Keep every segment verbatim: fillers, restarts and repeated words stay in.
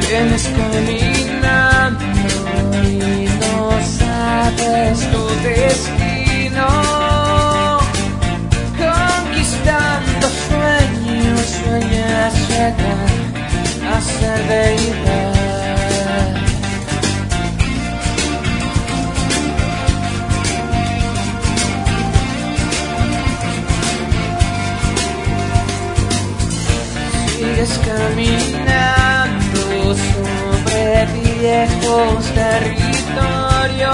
Vienes caminando y no sabes tu destino, conquistando sueños, sueñas llegar a ser deidad. Sigues caminando sobre viejos territorios,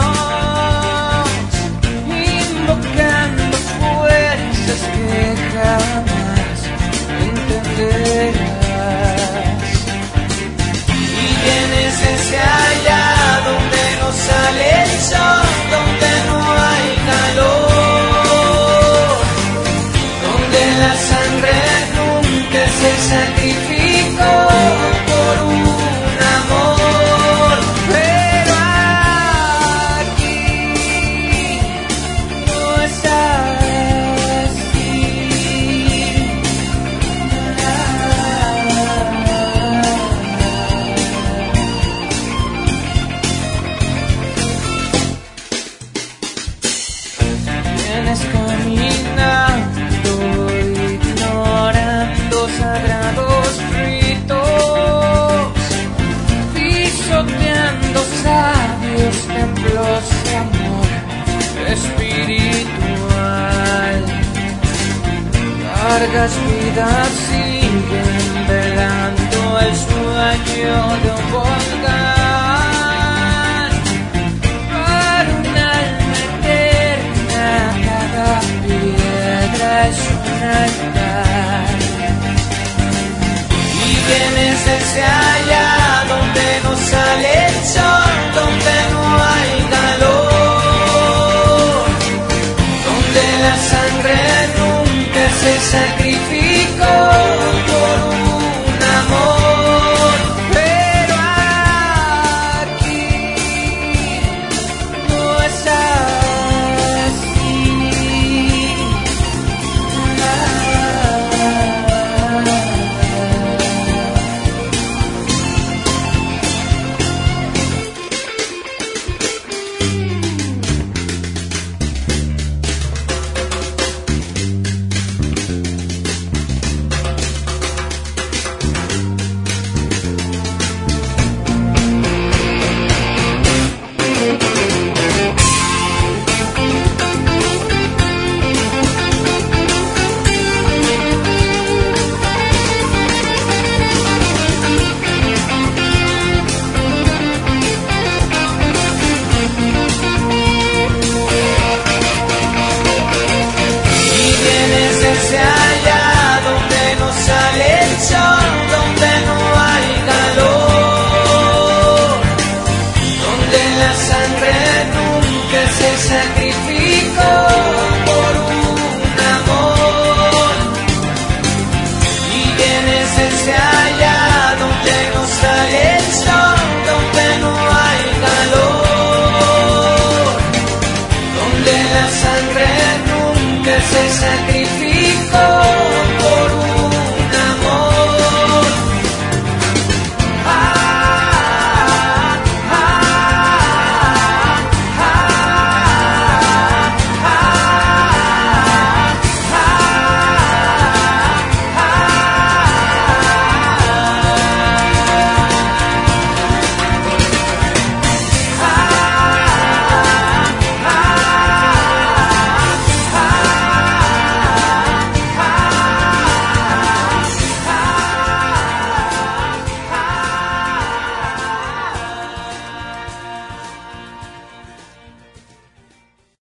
invocando fuerzas que jamás entenderás. Y vienes hacia allá donde no sale el sol, donde no hay calor, donde la sangre nunca se sacrificó por un amor. Pero aquí no es así. Vienes caminando, ignorando sagrados ritos, pisoteando sabios templos de amor espiritual. Largas vidas siguen velando el sueño de